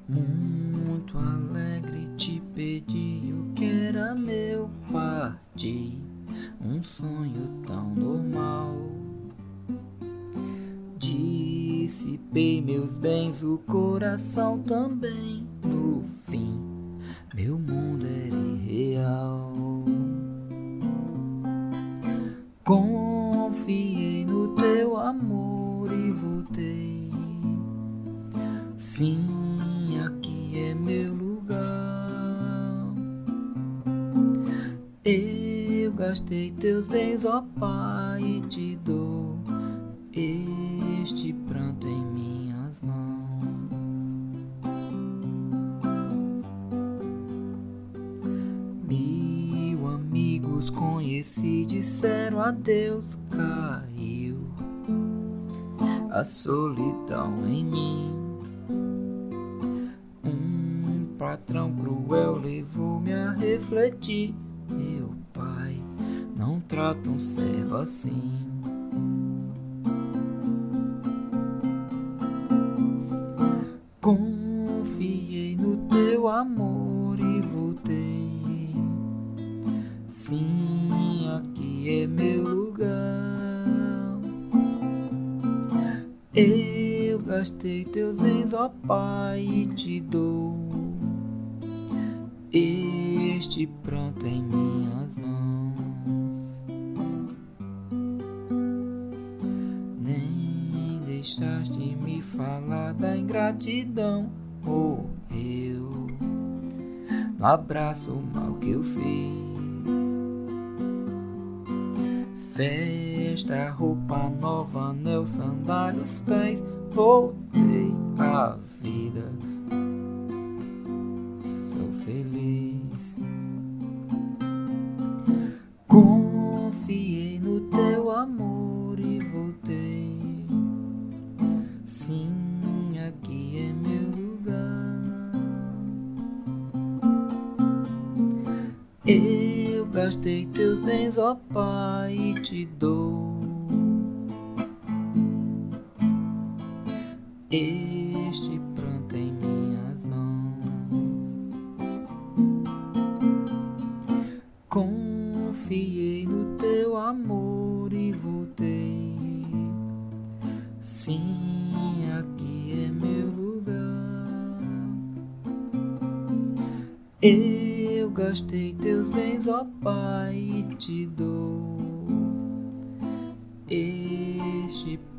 Muito alegre te pedi o que era meu, parti um sonho tão normal. Dissipei meus bens, o coração também. No fim, meu mundo era irreal. Confiei no teu amor e voltei. Sim, aqui é meu lugar. Eu gastei teus bens, ó Pai, e te dou este pranto em minhas mãos. Mil amigos conheci, disseram adeus, caiu a solidão em mim. Um patrão cruel levou-me a refletir. Meu pai não trata um servo assim. Confiei no teu amor e voltei. Sim, aqui é meu lugar. Eu gastei teus bens, ó Pai, e te dou este pranto em minhas mãos. Nem deixaste me falar da ingratidão. Morreu no abraço mal que eu fiz. Festa, roupa nova, anel, sandália, os pés. Voltei à vida, sou feliz. Confiei no teu amor e voltei. Sim, aqui é meu lugar. Eu gastei teus bens, ó Pai, e te dou este pranto em minhas mãos. Confiei no teu amor e voltei. Sim, aqui é meu lugar. Eu gastei teus bens, ó Pai, e te dou este